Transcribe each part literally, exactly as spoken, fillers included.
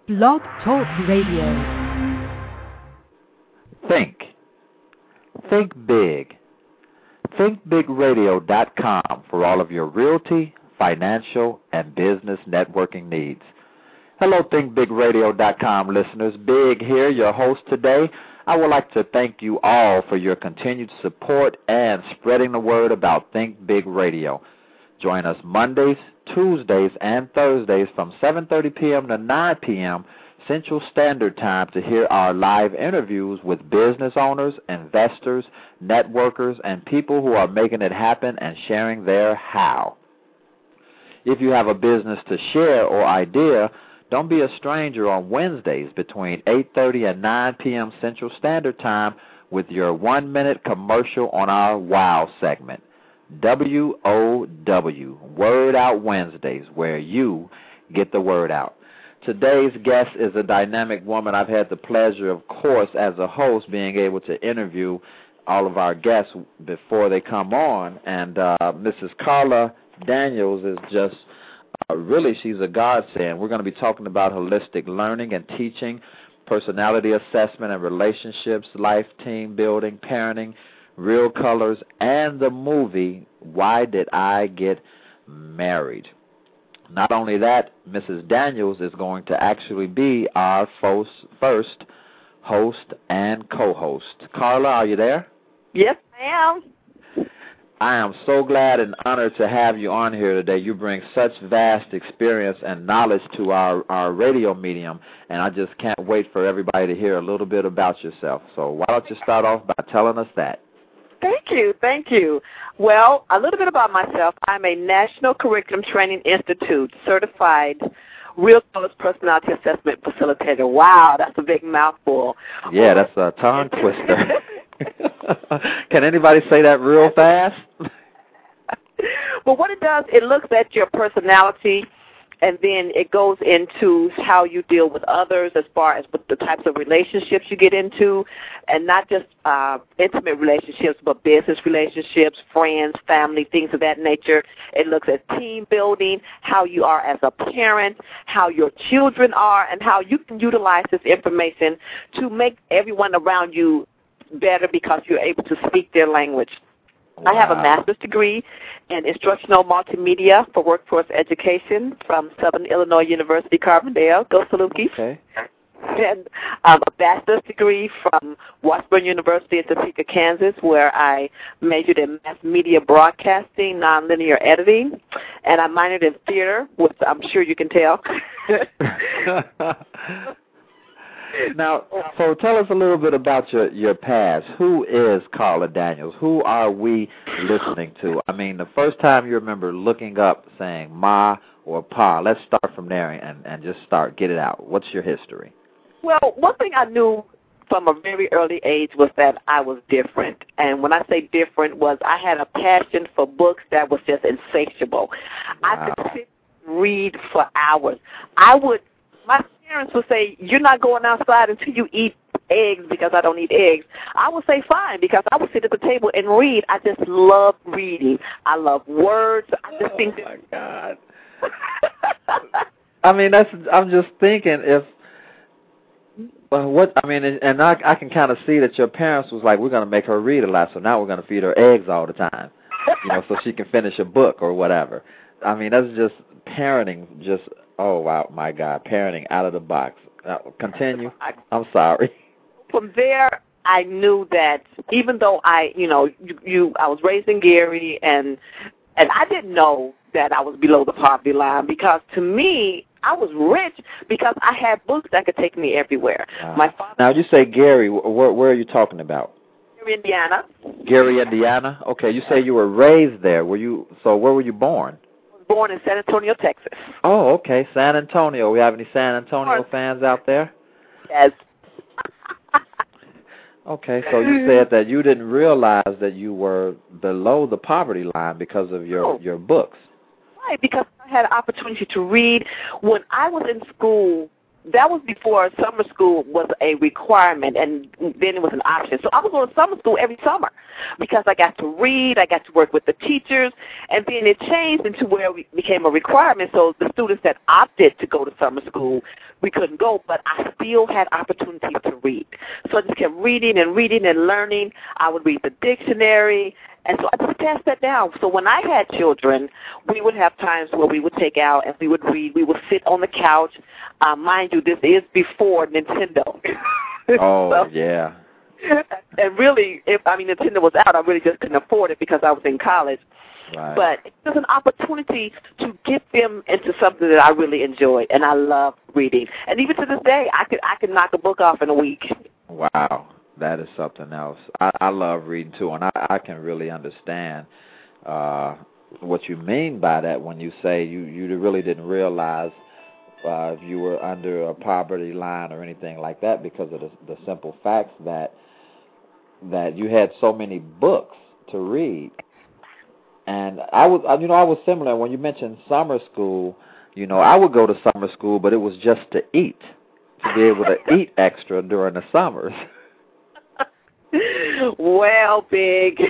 Blog Talk Radio. Think. Think big. think big radio dot com for all of your realty, financial, and business networking needs. Hello, think big radio dot com listeners. Big here, your host today. I would like to thank you all for your continued support and spreading the word about Think Big Radio. Join us Mondays, Tuesdays, and Thursdays from seven thirty p.m. to nine p.m. Central Standard Time to hear our live interviews with business owners, investors, networkers, and people who are making it happen and sharing their how. If you have a business to share or idea, don't be a stranger on Wednesdays between eight thirty and nine p.m. Central Standard Time with your one-minute commercial on our WOW segment. W O W, Word Out Wednesdays, where you get the word out. Today's guest is a dynamic woman. I've had the pleasure, of course, as a host, being able to interview all of our guests before they come on. And uh, Missus Carla Daniels is just, uh, really, she's a godsend. We're going to be talking about holistic learning and teaching, personality assessment and relationships, life, team building, parenting, Real Colors, and the movie, Why Did I Get Married? Not only that, Missus Daniels is going to actually be our first host and co-host. Carla, are you there? Yes, I am. I am so glad and honored to have you on here today. You bring such vast experience and knowledge to our, our radio medium, and I just can't wait for everybody to hear a little bit about yourself. So why don't you start off by telling us that? Thank you, thank you. Well, a little bit about myself. I'm a National Curriculum Training Institute certified Real Colors Personality Assessment Facilitator. Wow, that's a big mouthful. Yeah, that's a tongue twister. Can anybody say that real fast? Well, what it does, it looks at your personality, and then it goes into how you deal with others as far as with the types of relationships you get into, and not just uh, intimate relationships, but business relationships, friends, family, things of that nature. It looks at team building, how you are as a parent, how your children are, and how you can utilize this information to make everyone around you better because you're able to speak their language. Wow. I have a master's degree in instructional multimedia for workforce education from Southern Illinois University, Carbondale. Go Salukis. Okay. And um, a bachelor's degree from Washburn University in Topeka, Kansas, where I majored in mass media broadcasting, nonlinear editing, and I minored in theater, which I'm sure you can tell. Now, so tell us a little bit about your, your past. Who is Carla Daniels? Who are we listening to? I mean, the first time you remember looking up saying Ma or Pa, let's start from there and, and just start, get it out. What's your history? Well, one thing I knew from a very early age was that I was different. And when I say different was I had a passion for books that was just insatiable. Wow. I could sit and read for hours. I would, my parents would say, you're not going outside until you eat eggs because I don't eat eggs. I would say fine because I would sit at the table and read. I just love reading. I love words. I just oh think my God. I mean, that's. I'm just thinking if uh, what I mean, and I, I can kind of see that your parents was like, we're going to make her read a lot, so now we're going to feed her eggs all the time, you know, so she can finish a book or whatever. I mean, that's just parenting. Just oh wow, my God, parenting out of the box. Uh, continue. I'm sorry. From there, I knew that even though I, you know, you, you I was raised in Gary, and and I didn't know that I was below the poverty line because to me, I was rich because I had books that could take me everywhere. Wow. My father. Now, you say Gary. Where, where are you talking about? Gary, Indiana. Gary, Indiana. Okay, you say you were raised there. Were you? So where were you born? I was born in San Antonio, Texas. Oh, okay, San Antonio. We have any San Antonio fans out there? Yes. Okay, so you said that you didn't realize that you were below the poverty line because of your, oh. your books. Right, because I had an opportunity to read. When I was in school, that was before summer school was a requirement, and then it was an option. So I was going to summer school every summer because I got to read, I got to work with the teachers, and then it changed into where it became a requirement. So the students that opted to go to summer school, we couldn't go, but I still had opportunities to read. So I just kept reading and reading and learning. I would read the dictionary. And so I just passed that down. So when I had children, we would have times where we would take out and we would read. We would sit on the couch. Uh, mind you, this is before Nintendo. Oh, so, yeah. And really, if I mean Nintendo was out, I really just couldn't afford it because I was in college. Right. But it was an opportunity to get them into something that I really enjoyed, and I love reading. And even to this day, I could I could knock a book off in a week. Wow. That is something else. I, I love reading, too, and I, I can really understand uh, what you mean by that when you say you, you really didn't realize uh, if you were under a poverty line or anything like that because of the, the simple facts that that you had so many books to read. And I was, you know, I was similar. When you mentioned summer school, you know, I would go to summer school, but it was just to eat, to be able to eat extra during the summers. Well, Big.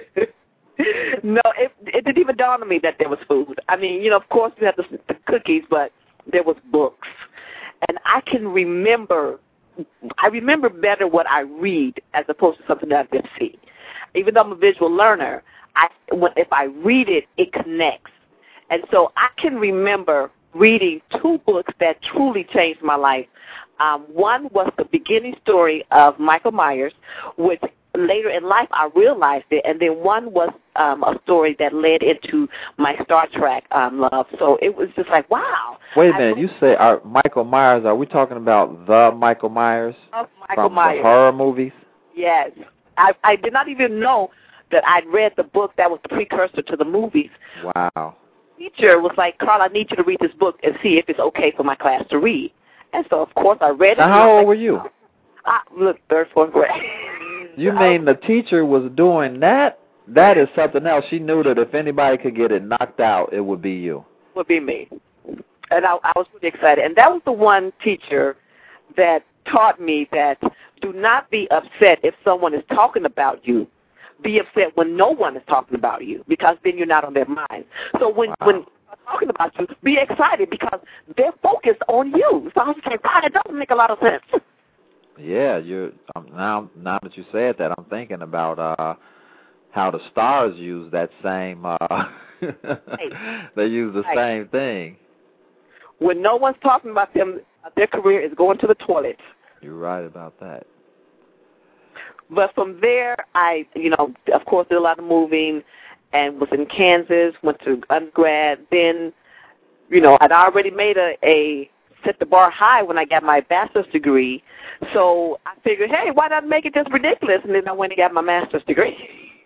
No, it, it didn't even dawn on me that there was food. I mean, you know, of course we had the, the cookies, but there was books. And I can remember, I remember better what I read as opposed to something that I just see. Even though I'm a visual learner, I, when, if I read it, it connects. And so I can remember reading two books that truly changed my life. Um, one was the beginning story of Michael Myers, which later in life I realized it, and then one was um, a story that led into my Star Trek um, love. So it was just like, wow. Wait a minute, I, you say are Michael Myers, are we talking about the Michael Myers of Michael from Myers. the horror movies? Yes. I, I did not even know that I'd read the book that was the precursor to the movies. Wow. The teacher was like, Carl, I need you to read this book and see if it's okay for my class to read. And so, of course, I read it. Now, how old were you? I, look, third, fourth grade. You mean the teacher was doing that? That is something else. She knew that if anybody could get it knocked out, it would be you. Would be me. And I, I was really excited. And that was the one teacher that taught me that do not be upset if someone is talking about you. Be upset when no one is talking about you, because then you're not on their mind. So when, wow. when they're talking about you, be excited because they're focused on you. So I was like, wow, that doesn't make a lot of sense. Yeah, you um, now now that you said that, I'm thinking about uh, how the stars use that same. Uh, right. They use the right. same thing. When no one's talking about them, their career is going to the toilet. You're right about that. But from there, I, you know, of course, did a lot of moving and was in Kansas, went to undergrad. Then, you know, I'd already made a, a set the bar high when I got my bachelor's degree. So I figured, hey, why not make it just ridiculous? And then I went and got my master's degree.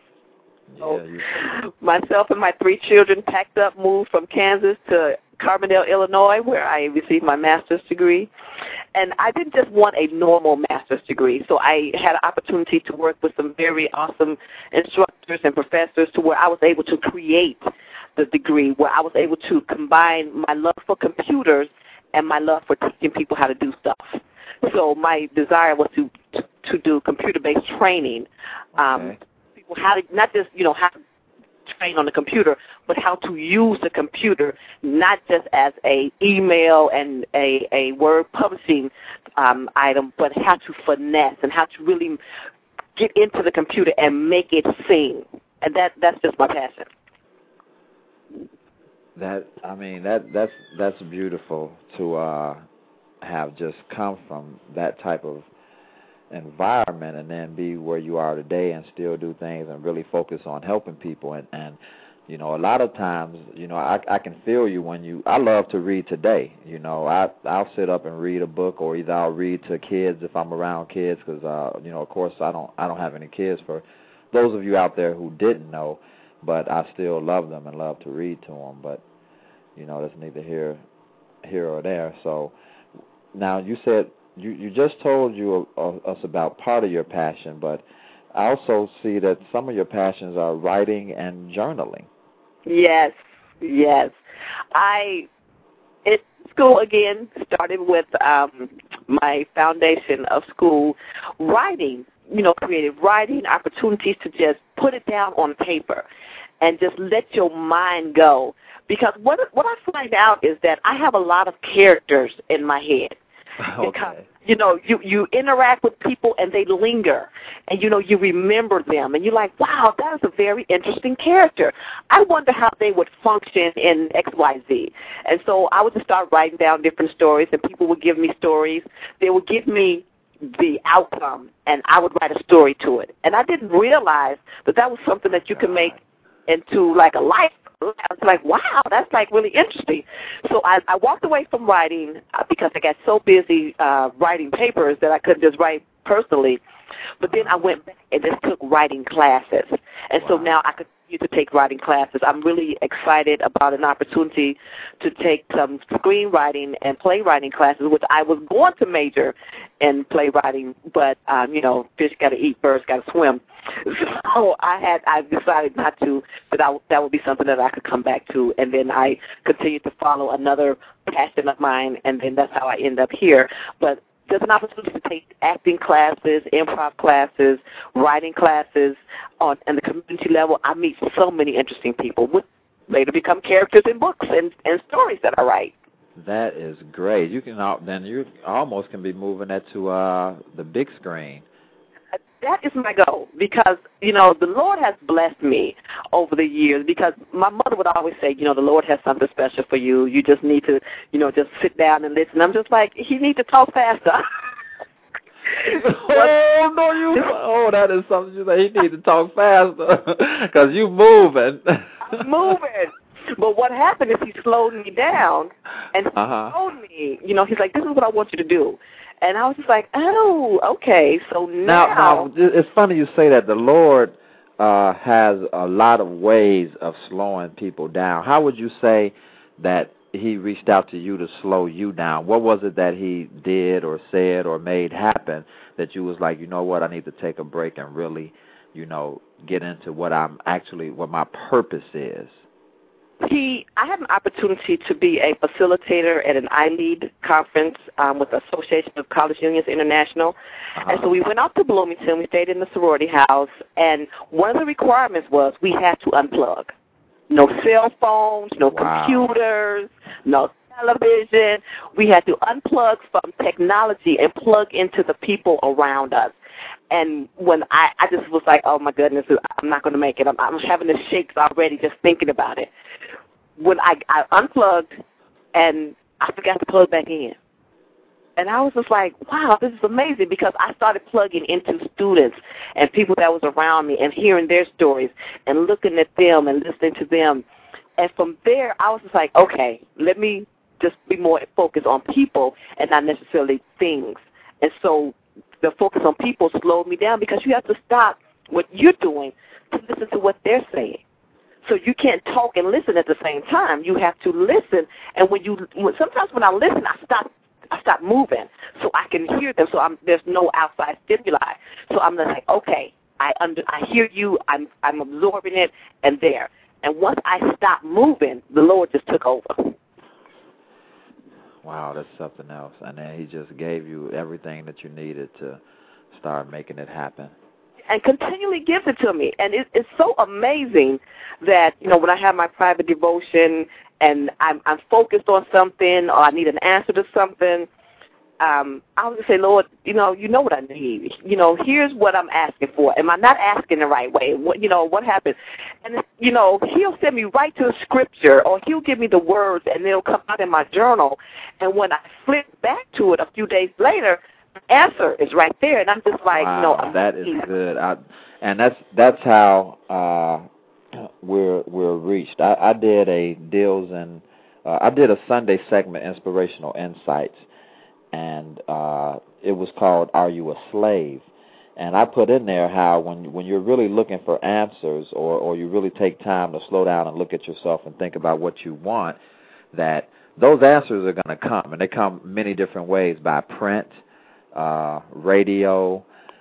So yeah, myself and my three children packed up, moved from Kansas to Carbondale, Illinois, where I received my master's degree. And I didn't just want a normal master's degree, so I had an opportunity to work with some very awesome instructors and professors to where I was able to create the degree, where I was able to combine my love for computers and my love for teaching people how to do stuff. So my desire was to to, to do computer-based training, um, okay. people how to not just you know how to train on the computer, but how to use the computer not just as a email and a, a word publishing um, item, but how to finesse and how to really get into the computer and make it sing. And that that's just my passion. That I mean that that's that's beautiful to uh, have just come from that type of environment and then be where you are today and still do things and really focus on helping people. And, and you know, a lot of times, you know, I, I can feel you when you, I love to read today. You know, I, I'll sit up and read a book, or either I'll read to kids if I'm around kids because, uh, you know, of course I don't, I don't have any kids for those of you out there who didn't know, but I still love them and love to read to them. But, you know, that's neither here, here or there. So now you said, You you just told you uh, us about part of your passion, but I also see that some of your passions are writing and journaling. Yes, yes. I it school again, started with um, my foundation of school, writing, you know, creative writing, opportunities to just put it down on paper and just let your mind go. Because what what I find out is that I have a lot of characters in my head. Okay. Because, you know, you, you interact with people and they linger, and, you know, you remember them, and you're like, wow, that is a very interesting character. I wonder how they would function in X Y Z. And so I would just start writing down different stories, and people would give me stories. They would give me the outcome, and I would write a story to it. And I didn't realize that that was something that you could make into, like, a life. I was like, wow, that's like really interesting. So I, I walked away from writing uh, because I got so busy uh, writing papers that I couldn't just write personally. But then I went back and just took writing classes. And wow. So now I continue to take writing classes. I'm really excited about an opportunity to take some screenwriting and playwriting classes, which I was going to major in playwriting, but, um, you know, fish got to eat, birds got to swim. So I had I decided not to, but I, that would be something that I could come back to. And then I continued to follow another passion of mine, and then that's how I end up here. But there's an opportunity to take acting classes, improv classes, writing classes on and the community level. I meet so many interesting people who later become characters in books and, and stories that I write. That is great. You can then you almost can be moving that to uh, the big screen. That is my goal because, you know, the Lord has blessed me over the years because my mother would always say, you know, the Lord has something special for you. You just need to, you know, just sit down and listen. I'm just like, he needs to talk faster. oh, no, you, oh, that is something you say. He needs to talk faster because you moving. I'm moving. But what happened is he slowed me down and uh-huh. told me, you know, he's like, this is what I want you to do. And I was just like, oh, okay. So now, now, now it's funny you say that. The Lord uh, has a lot of ways of slowing people down. How would you say that he reached out to you to slow you down? What was it that he did or said or made happen that you was like, you know what, I need to take a break and really, you know, get into what I'm actually, what my purpose is? He, I had an opportunity to be a facilitator at an I LEAD conference um, with the Association of College Unions International. Uh-huh. And so we went out to Bloomington. We stayed in the sorority house. And one of the requirements was we had to unplug. No cell phones, no wow. computers, no television. We had to unplug from technology and plug into the people around us. And when I, I just was like, oh, my goodness, I'm not going to make it. I'm, I'm having the shakes already just thinking about it. When I, I unplugged and I forgot to plug back in. And I was just like, wow, this is amazing because I started plugging into students and people that was around me and hearing their stories and looking at them and listening to them. And from there, I was just like, okay, let me just be more focused on people and not necessarily things. And so the focus on people slowed me down because you have to stop what you're doing to listen to what they're saying. So you can't talk and listen at the same time. You have to listen, and when you when, sometimes when I listen, I stop I stop moving so I can hear them. So I'm, there's no outside stimuli. So I'm like, okay, I under I hear you. I'm I'm absorbing it, and there. And once I stopped moving, the Lord just took over. Wow, that's something else. And then he just gave you everything that you needed to start making it happen. And continually gives it to me. And it, it's so amazing that, you know, when I have my private devotion and I'm, I'm focused on something or I need an answer to something, um, I would just say, Lord, you know, you know what I need. You know, here's what I'm asking for. Am I not asking the right way? What, you know, what happened? And, you know, he'll send me right to the scripture or he'll give me the words and they'll come out in my journal. And when I flip back to it a few days later, the answer is right there. And I'm just like, wow, you know. That is good. I, and that's that's how uh, we're, we're reached. I, I did a deals and uh, I did a Sunday segment, Inspirational Insights. And uh, it was called Are You a Slave? And I put in there how when when you're really looking for answers or, or you really take time to slow down and look at yourself and think about what you want, that those answers are going to come. And they come many different ways, by print, uh, radio,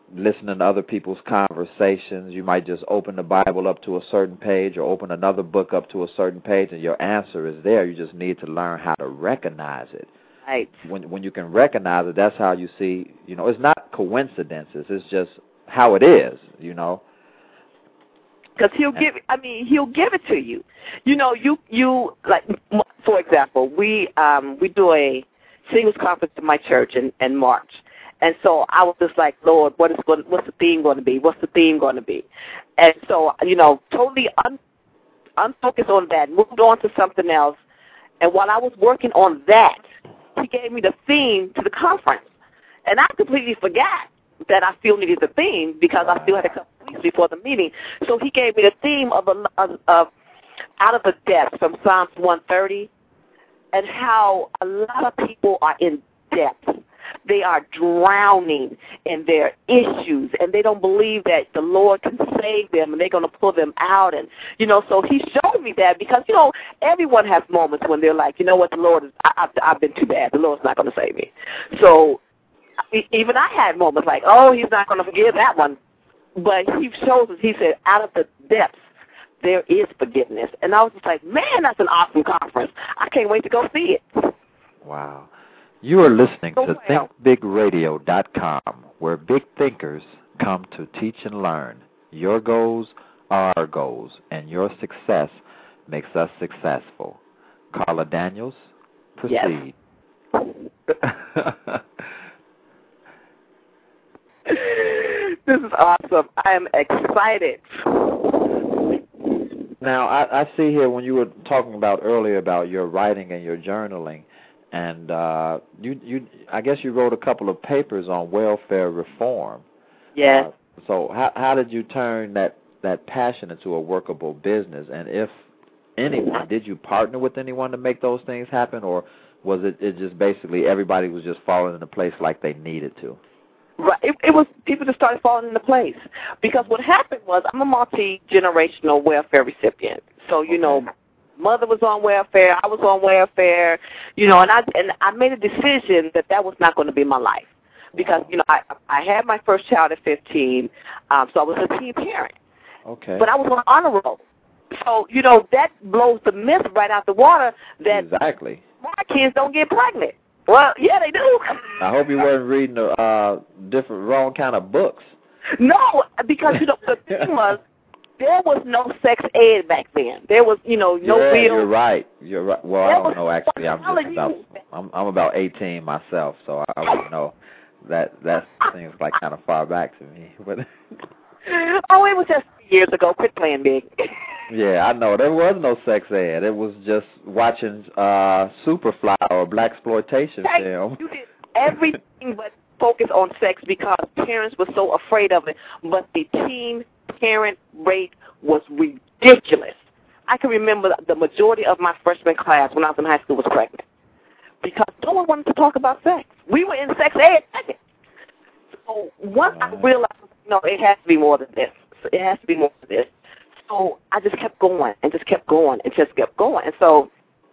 listening to other people's conversations. You might just open the Bible up to a certain page or open another book up to a certain page, and your answer is there. You just need to learn how to recognize it. Right. When when you can recognize it, that's how you see, you know, it's not coincidences. It's just how it is, you know. Because he'll give, I mean, he'll give it to you. You know, you, you like, for example, we um, we do a singles conference in my church in, in March. And so I was just like, Lord, what is going, what's the theme going to be? What's the theme going to be? And so, you know, totally un, unfocused on that, moved on to something else. And while I was working on that, he gave me the theme to the conference. And I completely forgot that I still needed the theme because I still had a couple of weeks before the meeting. So he gave me the theme of, a, of, of Out of the Depths from Psalms one thirty, and how a lot of people are in depth. They are drowning in their issues, and they don't believe that the Lord can save them, and they're going to pull them out. And, you know, so he showed me that because, you know, everyone has moments when they're like, you know what, the Lord is, I, I've, I've been too bad. The Lord's not going to save me. So even I had moments like, oh, he's not going to forgive that one. But he shows us, he said, out of the depths, there is forgiveness. And I was just like, man, that's an awesome conference. I can't wait to go see it. Wow. You are listening so to well. think big radio dot com, where big thinkers come to teach and learn. Your goals are our goals, and your success makes us successful. Carla Daniels, proceed. Yes. This is awesome. I am excited. Now, I, I see here when you were talking about earlier about your writing and your journaling, and uh, you, you, I guess you wrote a couple of papers on welfare reform. Yes. Uh, so how, how did you turn that, that passion into a workable business? And if anyone, did you partner with anyone to make those things happen, or was it, it just basically everybody was just falling into place like they needed to? Right. It, it was people just started falling into place. Because what happened was I'm a multi-generational welfare recipient. So, you okay. know, mother was on welfare, I was on welfare, you know, and I and I made a decision that that was not going to be my life. Because, you know, I I had my first child at fifteen, um, so I was a teen parent. Okay. But I was on honor roll. So, you know, that blows the myth right out the water that exactly. my kids don't get pregnant. Well, yeah, they do. I hope you weren't reading the uh, different, wrong kind of books. No, because, you know, the thing was, there was no sex ed back then. There was, you know, no yeah, real. You're right. You're right. Well, I don't know, actually. I'm just about, I'm, I'm about eighteen myself, so I wouldn't know. That, that seems like kind of far back to me. But oh, it was just years ago. Quit playing big. Yeah, I know. There was no sex ed. It was just watching uh, Superfly or Blaxploitation right. film. You did everything but focus on sex because parents were so afraid of it. But the teen parent rate was ridiculous. I can remember the majority of my freshman class when I was in high school was pregnant because no one wanted to talk about sex. We were in sex ed. So once I realized, no, it has to be more than this. It has to be more than this. So I just kept going and just kept going and just kept going. And so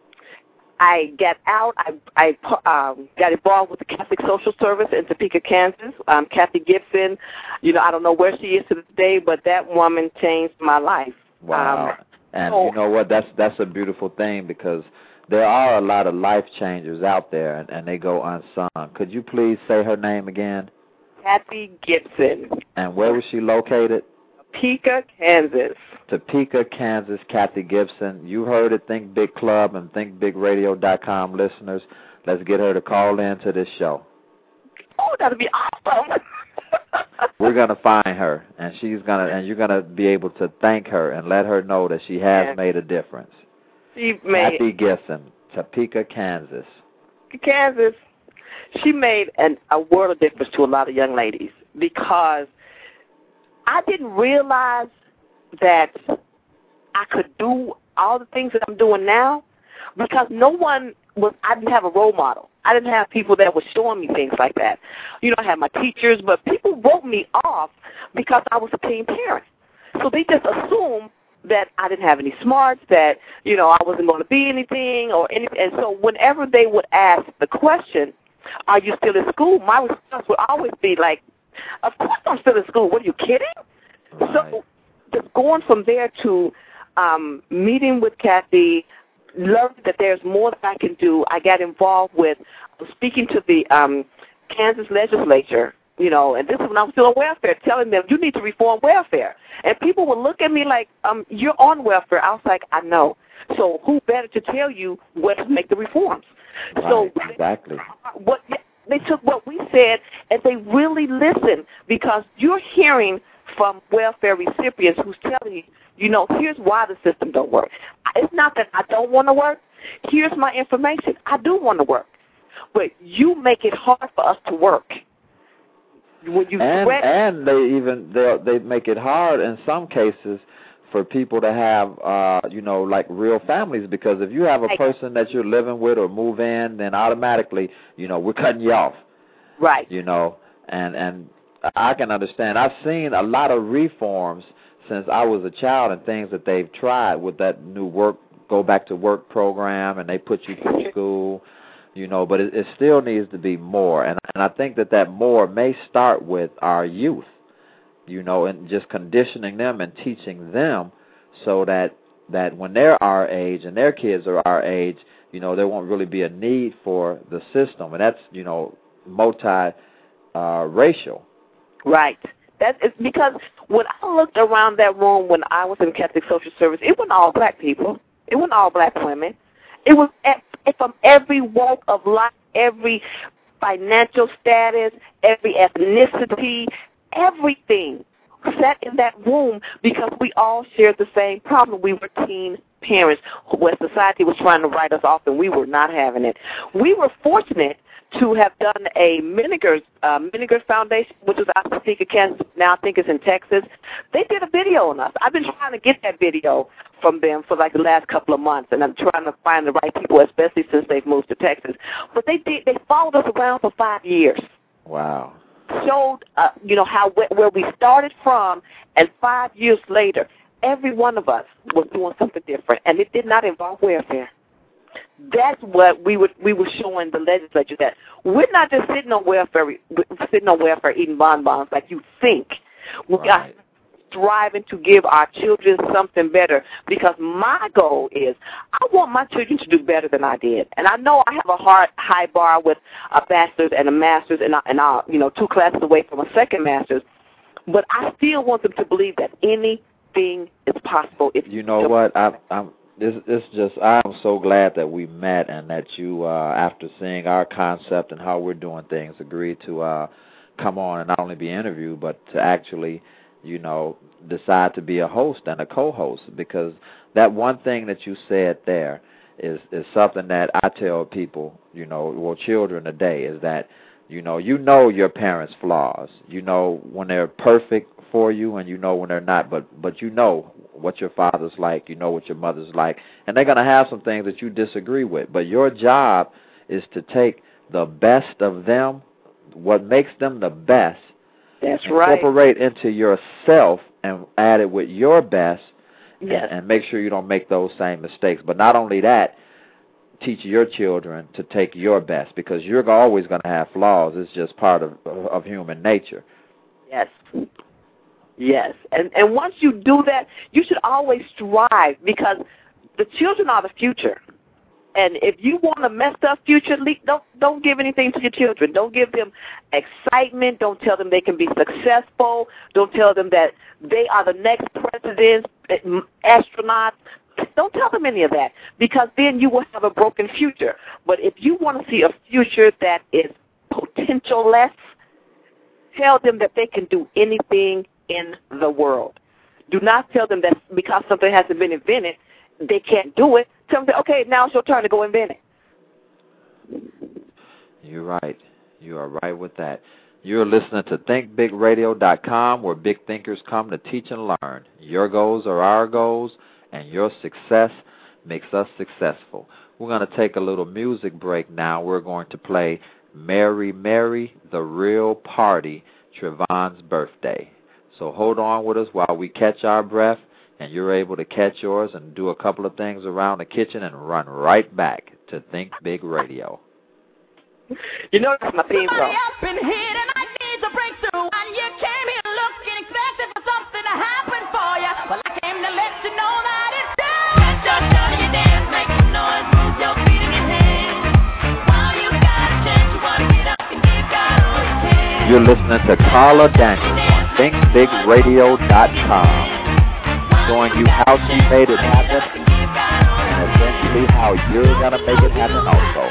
I got out. I, I um, got involved with the Catholic Social Service in Topeka, Kansas. Um, Kathy Gibson, you know, I don't know where she is to this day, but that woman changed my life. Wow. Um, and so, you know what? That's that's a beautiful thing because there are a lot of life changers out there, and, and they go unsung. Could you please say her name again? Kathy Gibson. And where was she located? Topeka, Kansas. Topeka, Kansas, Kathy Gibson. You heard it, Think Big Club and think big radio dot com listeners. Let's get her to call in to this show. Oh, that'll be awesome. We're gonna find her, and she's gonna, and you're gonna be able to thank her and let her know that she has yeah. made a difference. She made Kathy Gibson, Topeka, Kansas. Kansas. She made an, a world of difference to a lot of young ladies because I didn't realize that I could do all the things that I'm doing now because no one was, I didn't have a role model. I didn't have people that were showing me things like that. You know, I had my teachers, but people wrote me off because I was a teen parent. So they just assumed that I didn't have any smarts, that, you know, I wasn't going to be anything or anything. And so whenever they would ask the question, are you still in school, my response would always be like, Of course I'm still in school. What, are you kidding? Right. So just going from there to um, meeting with Kathy, learning that there's more that I can do. I got involved with speaking to the um, Kansas legislature, you know, and this is when I was still on welfare, telling them, you need to reform welfare. And people would look at me like, um, you're on welfare. I was like, I know. So who better to tell you what to make the reforms? Right, so exactly. What they took what we said and they really listened, because you're hearing from welfare recipients who's telling you, you know, here's why the system don't work. It's not that I don't want to work. Here's my information. I do want to work. But you make it hard for us to work. When you and spread and they even they they make it hard in some cases for people to have uh you know like real families, because if you have a person that you're living with or move in, then automatically you know we're cutting you off. Right. You know, and and I can understand. I've seen a lot of reforms since I was a child and things that they've tried with that new work go back to work program, and they put you through school. You know, but it, it still needs to be more, and and I think that that more may start with our youth, you know, and just conditioning them and teaching them so that that when they're our age and their kids are our age, you know, there won't really be a need for the system, and that's you know multi uh, racial. Right. That is because when I looked around that room when I was in Catholic Social Service, it wasn't all black people. It wasn't all black women. It was from every walk of life, every financial status, every ethnicity, everything sat in that room because we all shared the same problem. We were teen parents where society was trying to write us off, and we were not having it. We were fortunate to have done a Menninger, uh, Menninger Foundation, which was out of Topeka, Kansas. Now I think it's in Texas. They did a video on us. I've been trying to get that video from them for like the last couple of months, and I'm trying to find the right people, especially since they've moved to Texas. But they did. They followed us around for five years. Wow. Showed, uh, you know, how where we started from, and five years later, every one of us was doing something different, and it did not involve welfare. That's what we would we were showing the legislature, that we're not just sitting on welfare, sitting on welfare eating bonbons like you think. We right. are striving to give our children something better, because my goal is I want my children to do better than I did. And I know I have a hard high bar with a bachelor's and a master's, and I, and I, you know two classes away from a second master's, but I still want them to believe that anything is possible. If you know what I, I'm. This, this just, I'm so glad that we met and that you, uh, after seeing our concept and how we're doing things, agreed to uh, come on and not only be interviewed, but to actually, you know, decide to be a host and a co-host. Because that one thing that you said there is, is something that I tell people, you know, well, children today, is that, you know, you know your parents' flaws. You know when they're perfect for you, and you know when they're not, but but you know what your father's like, you know what your mother's like, and they're going to have some things that you disagree with. But your job is to take the best of them, what makes them the best, That's right. incorporate into yourself and add it with your best, yes. and, and make sure you don't make those same mistakes. But not only that, teach your children to take your best, because you're always going to have flaws. It's just part of of human nature. Yes. Yes, and and once you do that, you should always strive, because the children are the future. And if you want a messed up future, don't don't give anything to your children. Don't give them excitement. Don't tell them they can be successful. Don't tell them that they are the next presidents, astronauts. Don't tell them any of that, because then you will have a broken future. But if you want to see a future that is potential-less, tell them that they can do anything in the world. Do not tell them that because something hasn't been invented, they can't do it. Tell them, okay, now it's your turn to go invent it. You're right. You are right with that. You're listening to think big radio dot com, where big thinkers come to teach and learn. Your goals are our goals, and your success makes us successful. We're going to take a little music break now. We're going to play Mary, Mary, the Real Party, Trevon's birthday. So hold on with us while we catch our breath, and you're able to catch yours and do a couple of things around the kitchen and run right back to Think Big Radio. You know that's my theme song. Somebody else been hit and I need to break through. I You're listening to Carla Daniels on think big radio dot com, showing you how she made it happen and eventually how you're going to make it happen also.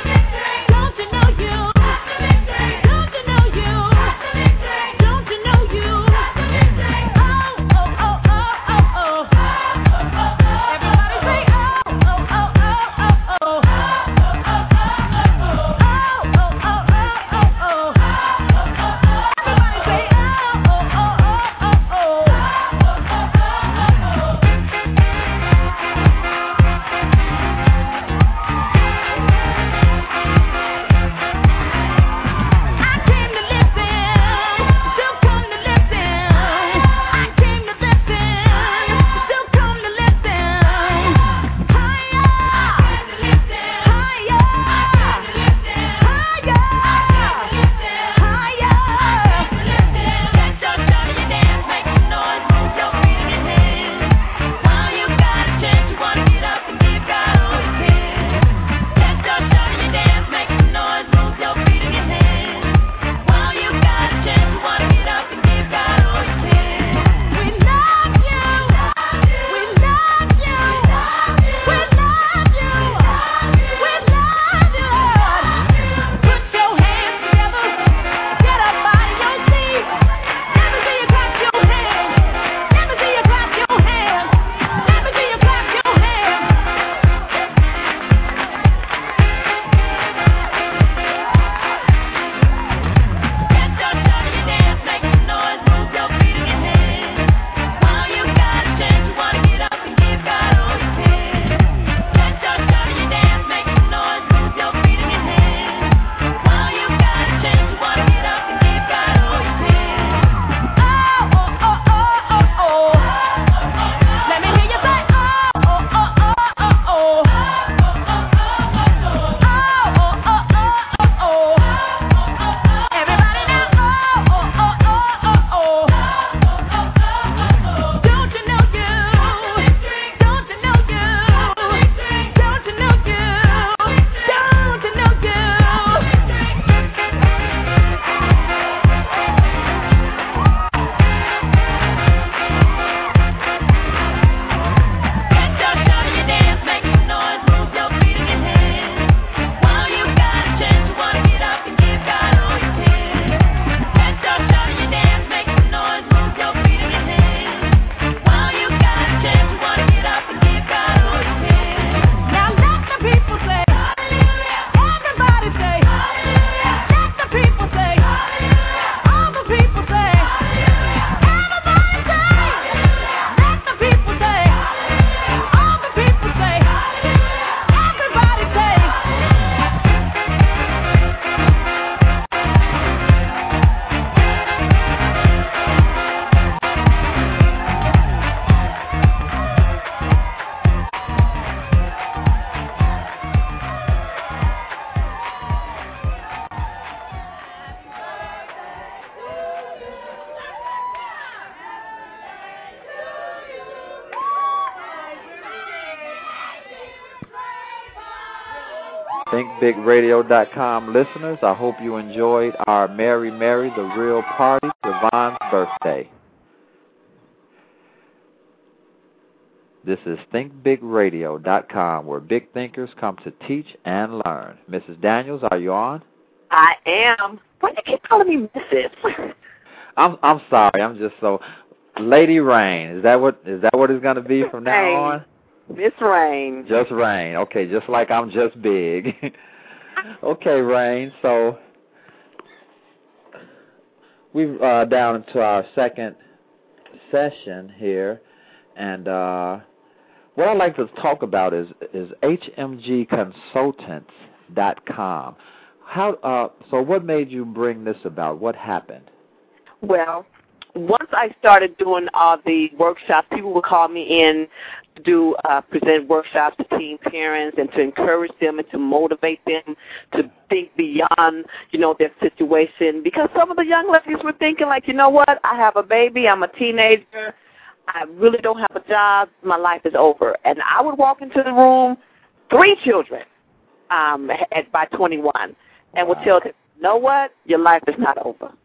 think big radio dot com listeners, I hope you enjoyed our Mary Mary the Real Party, Yvonne's birthday. This is think big radio dot com, where big thinkers come to teach and learn. Missus Daniels, are you on? I am. Why do you keep calling me Missus? I'm I'm sorry. I'm just so Lady Rain. Is that what is that what it's going to be from now Rain. on? Miss Rain. Just Rain. Okay, just like I'm just big. Okay, Rain. So we've uh, down into our second session here, and uh, what I'd like to talk about is is H M G consultants dot com. How? Uh, so what made you bring this about? What happened? Well, once I started doing all the workshops, people would call me in to do uh, present workshops to teen parents and to encourage them and to motivate them to think beyond, you know, their situation. Because some of the young ladies were thinking, like, you know what, I have a baby, I'm a teenager, I really don't have a job, my life is over. And I would walk into the room, three children um, at, by twenty-one, and would tell them, you know what, your life is not over.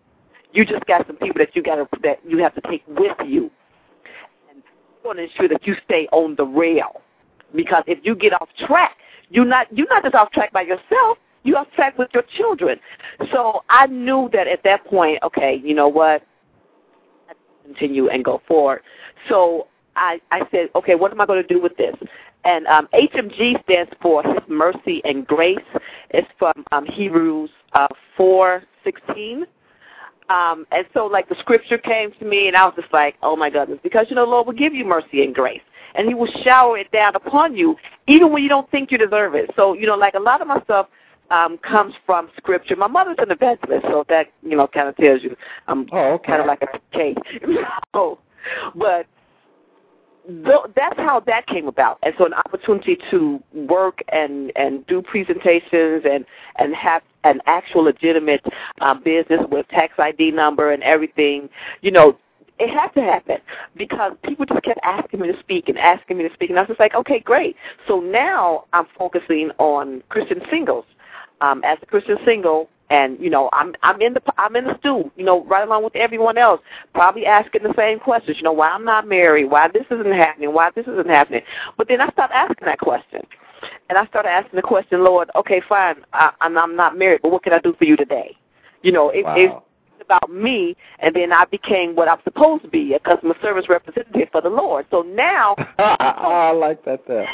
You just got some people that you got to that you have to take with you, and you want to ensure that you stay on the rail. Because if you get off track, you're not you're not just off track by yourself. You're off track with your children. So I knew that at that point, okay, you know what? I continue and go forward. So I, I said, okay, what am I going to do with this? And um, H M G stands for His Mercy and Grace. It's from um, Hebrews uh, four sixteen. Um, and so, like, the scripture came to me, and I was just like, oh, my goodness, because, you know, the Lord will give you mercy and grace, and He will shower it down upon you, even when you don't think you deserve it. So, you know, like, a lot of my stuff um, comes from scripture. My mother's an evangelist, so that, you know, kind of tells you I'm oh, okay. kind of like a cake. so, but th- that's how that came about. And so an opportunity to work and, and do presentations and, and have an actual legitimate uh, business with tax I D number and everything, you know, it had to happen because people just kept asking me to speak and asking me to speak. And I was just like, okay, great. So now I'm focusing on Christian singles. Um, as a Christian single, and you know, I'm I'm in the I'm in the stew, you know, right along with everyone else, probably asking the same questions. You know, why I'm not married, why this isn't happening, why this isn't happening. But then I stopped asking that question, and I started asking the question, Lord, okay, fine, I, I'm I'm not married, but what can I do for you today? You know, it, wow. it's about me, and then I became what I'm supposed to be, a customer service representative for the Lord. So now, I like that there.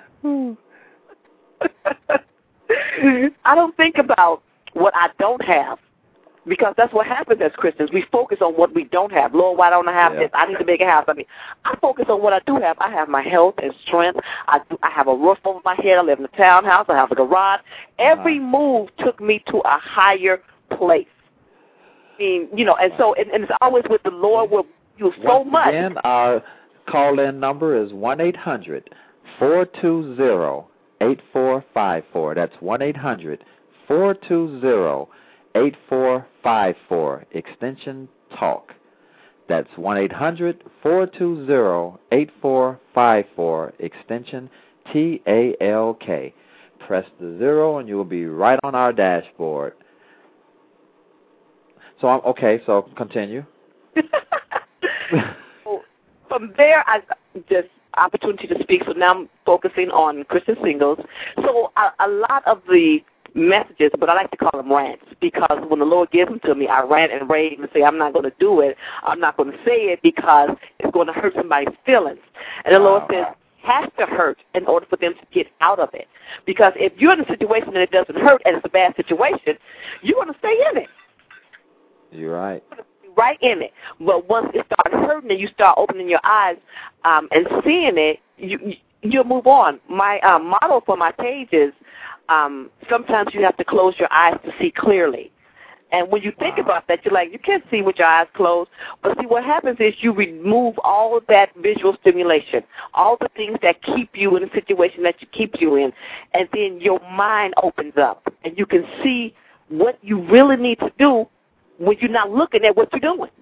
I don't think about what I don't have, because that's what happens as Christians. We focus on what we don't have. Lord, why don't I have yeah. this? I need a bigger house. I mean, I focus on what I do have. I have my health and strength. I do, I have a roof over my head. I live in a townhouse. I have a garage. Every uh-huh. move took me to a higher place. I mean, you know, and so and, and it's always with the Lord will you so Once much. Again, our call-in number is one eight hundred four two zero eight four five four. That's one eight hundred four two zero eight four five four, extension talk. That's one eight hundred four two zero eight four five four, extension T A L K. Press the zero and you will be right on our dashboard. So, I'm, okay, so continue. So from there, I just opportunity to speak, so now I'm focusing on Christian singles. So a, a lot of the messages, but I like to call them rants, because when the Lord gives them to me, I rant and rave and say, I'm not going to do it. I'm not going to say it because it's going to hurt somebody's feelings. And the wow. Lord says, has to hurt in order for them to get out of it. Because if you're in a situation and it doesn't hurt and it's a bad situation, you're going to stay in it. You're right. Right in it. But once it starts hurting and you start opening your eyes um, and seeing it, you, you'll move on. My uh, motto for my page is um, sometimes you have to close your eyes to see clearly. And when you think wow. about that, you're like, you can't see with your eyes closed. But see, what happens is you remove all of that visual stimulation, all the things that keep you in a situation that you keep you in, and then your mind opens up, and you can see what you really need to do when you're not looking at what you're doing.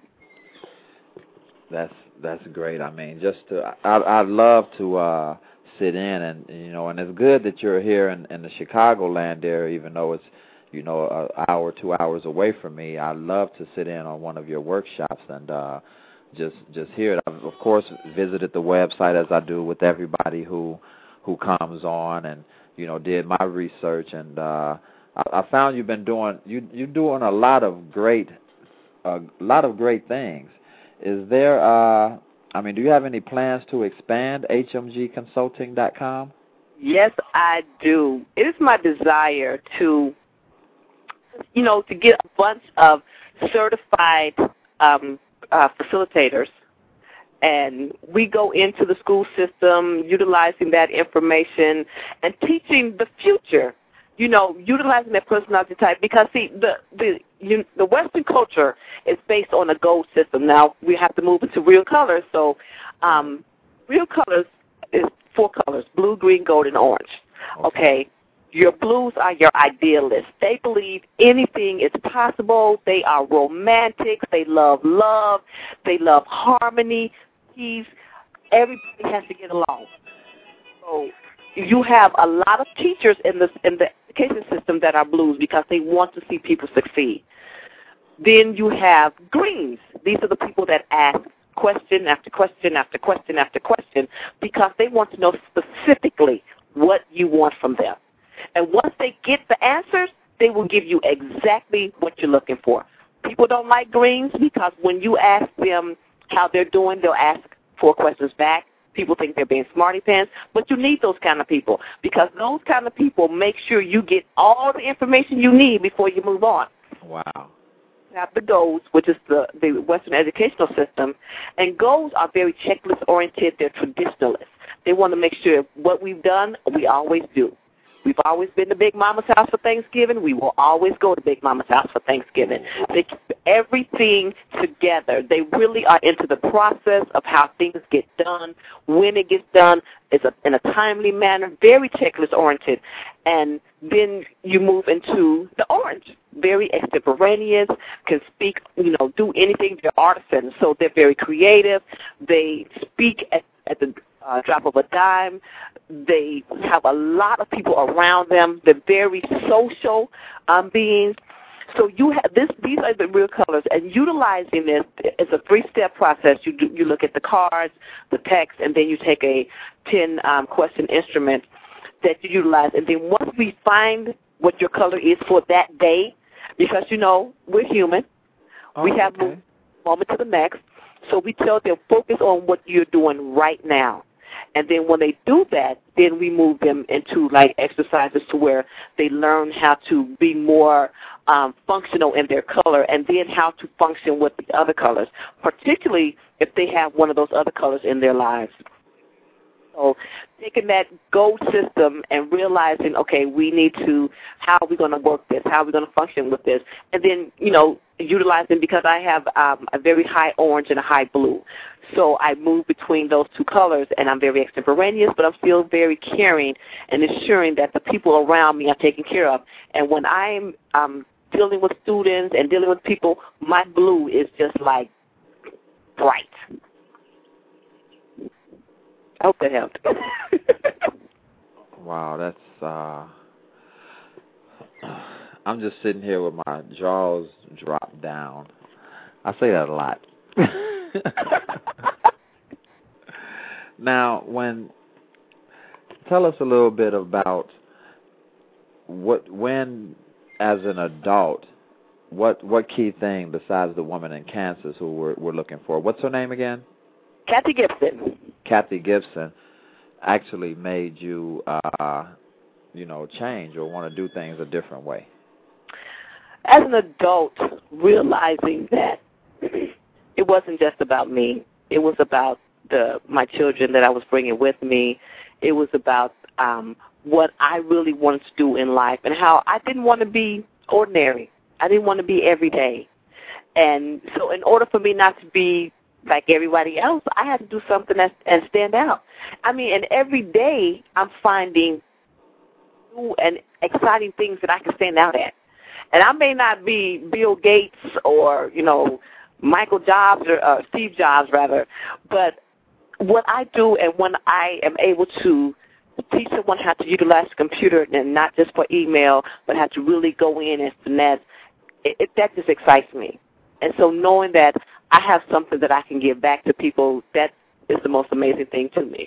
That's that's great. I mean, just to, I I'd love to uh, sit in and you know, and it's good that you're here in, in the Chicagoland area, even though it's you know an hour, two hours away from me. I love to sit in on one of your workshops and uh, just just hear it. I've of course visited the website as I do with everybody who who comes on, and you know did my research and. Uh, I found you've been doing you you're doing a lot of great a lot of great things. Is there uh I mean, do you have any plans to expand H M G consulting dot com? Yes, I do. It is my desire to you know to get a bunch of certified um, uh, facilitators, and we go into the school system utilizing that information and teaching the future. You know, utilizing that personality type, because see, the the you, the Western culture is based on a gold system. Now we have to move into real colors. So, um, real colors is four colors: blue, green, gold, and orange. Okay. okay, your blues are your idealists. They believe anything is possible. They are romantics. They love love. They love harmony, peace. Everybody has to get along. So you have a lot of teachers in the in the education system that are blues because they want to see people succeed. Then you have greens. These are the people that ask question after question after question after question because they want to know specifically what you want from them. And once they get the answers, they will give you exactly what you're looking for. People don't like greens because when you ask them how they're doing, they'll ask four questions back. People think they're being smarty pants, but you need those kind of people because those kind of people make sure you get all the information you need before you move on. Wow. We have the goals, which is the, the Western educational system, and goals are very checklist-oriented. They're traditionalists. They want to make sure what we've done, we always do. We've always been to Big Mama's house for Thanksgiving. We will always go to Big Mama's house for Thanksgiving. They keep everything together. They really are into the process of how things get done, when it gets done, is a, in a timely manner, very checklist-oriented. And then you move into the orange, very extemporaneous, can speak, you know, do anything. They're artisans, so they're very creative. They speak at, at the uh, drop of a dime. They have a lot of people around them. They're very social um, beings. So you have this. These are the real colors, and utilizing this is a three-step process. You do, you look at the cards, the text, and then you take a ten-question um, instrument that you utilize. And then once we find what your color is for that day, because you know we're human, oh, we have okay. moved moment to the next. So we tell them focus on what you're doing right now. And then when they do that, then we move them into like exercises to where they learn how to be more um, functional in their color and then how to function with the other colors, particularly if they have one of those other colors in their lives. So taking that goal system and realizing, okay, we need to, how are we going to work this? How are we going to function with this? And then, you know, utilizing, because I have um, a very high orange and a high blue. So I move between those two colors, and I'm very extemporaneous, but I'm still very caring and ensuring that the people around me are taken care of. And when I'm um, dealing with students and dealing with people, my blue is just like bright. I hope that helped. Wow, that's, uh, I'm just sitting here with my jaws dropped down. I say that a lot. Now, when, tell us a little bit about what, when, as an adult, what what key thing besides the woman in Kansas who we're, we're looking for? What's her name again? Kathy Gibson. Kathy Gibson actually made you, uh, you know, change or want to do things a different way? As an adult, realizing that it wasn't just about me. It was about the my children that I was bringing with me. It was about um, what I really wanted to do in life and how I didn't want to be ordinary. I didn't want to be everyday. And so in order for me not to be like everybody else, I had to do something that, and stand out. I mean, and every day I'm finding new and exciting things that I can stand out at. And I may not be Bill Gates or, you know, Michael Jobs or uh, Steve Jobs, rather, but what I do and when I am able to teach someone how to utilize the computer and not just for email, but how to really go in and finesse, it, it, that just excites me. And so knowing that I have something that I can give back to people, that is the most amazing thing to me.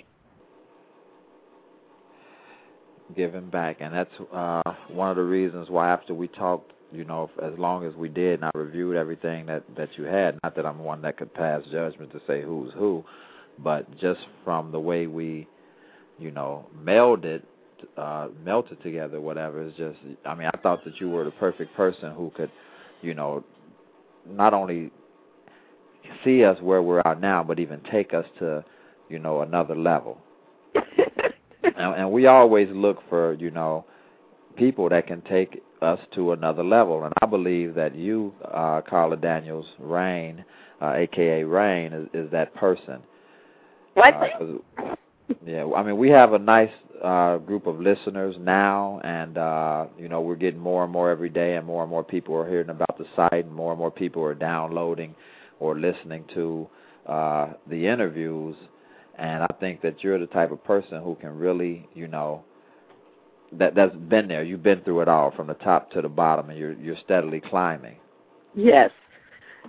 Giving back, and that's uh, one of the reasons why after we talked, you know, as long as we did, and I reviewed everything that, that you had, not that I'm one that could pass judgment to say who's who, but just from the way we, you know, melded, uh, melted together, whatever, it's just, I mean, I thought that you were the perfect person who could, you know, not only see us where we're at now, but even take us to, you know, another level. and, and we always look for, you know, people that can take us to another level. And I believe that you, uh, Carla Daniels Rain, uh, a k a. Rain, is, is that person. What? Uh, yeah, I mean, we have a nice uh, group of listeners now, and, uh, you know, we're getting more and more every day, and more and more people are hearing about the site, and more and more people are downloading or listening to uh, the interviews. And I think that you're the type of person who can really, you know, that, that's been there. You've been through it all from the top to the bottom, and you're, you're steadily climbing. Yes.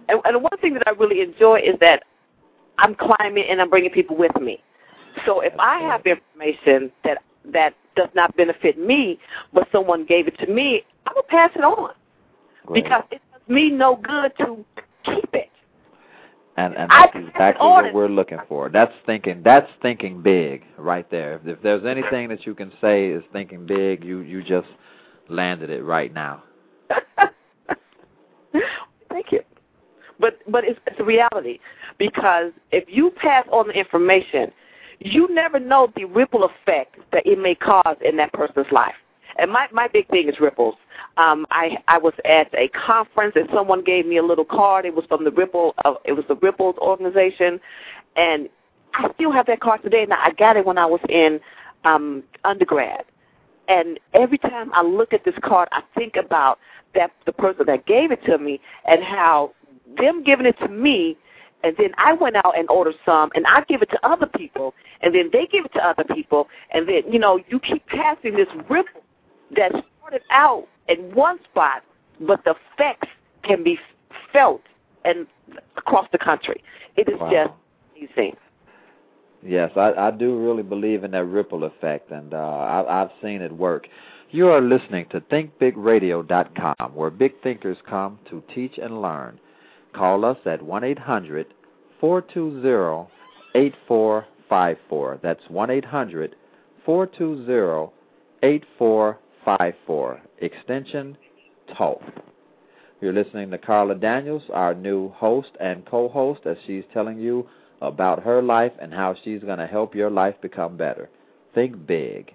And, and one thing that I really enjoy is that I'm climbing and I'm bringing people with me. So if I have information that that does not benefit me, but someone gave it to me, I will pass it on. Great. Because it does me no good to keep it. And, and that's exactly what we're looking for. That's thinking. That's thinking big, right there. If, if there's anything that you can say is thinking big, you you just landed it right now. Thank you. But but it's, it's a reality, because if you pass on the information, you never know the ripple effect that it may cause in that person's life. And my, my big thing is ripples. Um, I I was at a conference and someone gave me a little card. It was from the Ripple. Uh, it was the Ripples organization, and I still have that card today. Now I got it when I was in um, undergrad, and every time I look at this card, I think about that the person that gave it to me and how them giving it to me. And then I went out and ordered some, and I give it to other people, and then they give it to other people, and then, you know, you keep passing this ripple that started out in one spot, but the effects can be felt and across the country. It is wow. just amazing. Yes, I, I do really believe in that ripple effect, and uh, I, I've seen it work. You are listening to think big radio dot com, where big thinkers come to teach and learn. Call us at one eight hundred, four two zero, eight four five four. That's one eight hundred, four two zero, eight four five four, extension talk. You're listening to Carla Daniels, our new host and co-host, as she's telling you about her life and how she's going to help your life become better. Think big.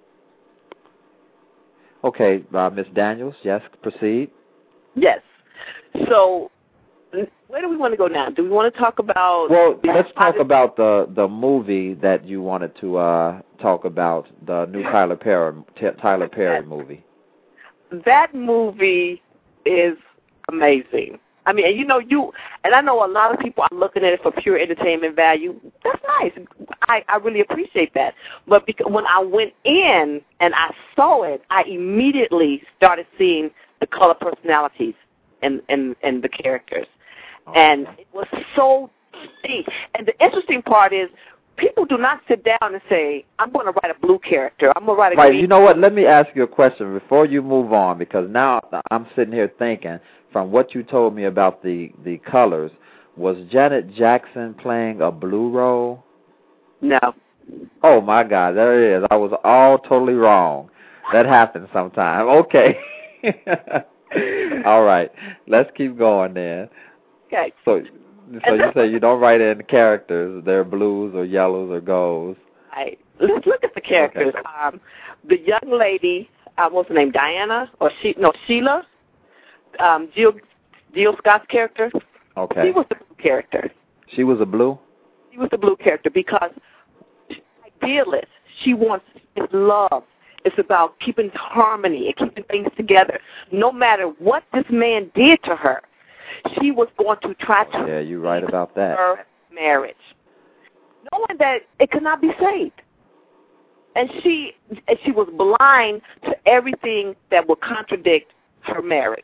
Okay, uh, Miss Daniels, yes, proceed. Yes. So, where do we want to go now? Do we want to talk about... Well, let's talk about the, the movie that you wanted to uh, talk about, the new Tyler Perry, Tyler Perry movie. That movie is amazing. I mean, you know, you... And I know a lot of people are looking at it for pure entertainment value. That's nice. I, I really appreciate that. But because when I went in and I saw it, I immediately started seeing the color personalities and, and, and the characters. And it was so deep. And the interesting part is people do not sit down and say, I'm going to write a blue character. I'm going to write a right, green. You know what? Let me ask you a question before you move on, because now I'm sitting here thinking, from what you told me about the, the colors, was Janet Jackson playing a blue role? No. Oh, my God. There it is. I was all totally wrong. That happens sometime. Okay. All right. Let's keep going then. Okay. So, so you say you don't write in characters. They're blues or yellows or golds. Right. Let's look at the characters. Okay. Um, the young lady, uh, what's her name, Diana? Or she? No, Sheila. Um, Jill, Jill Scott's character. Okay. She was the blue character. She was a blue? She was the blue character because she's idealist. She wants it's love. It's about keeping harmony and keeping things together. No matter what this man did to her, she was going to try to yeah, you're right about that. her marriage, knowing that it could not be saved. And she and she was blind to everything that would contradict her marriage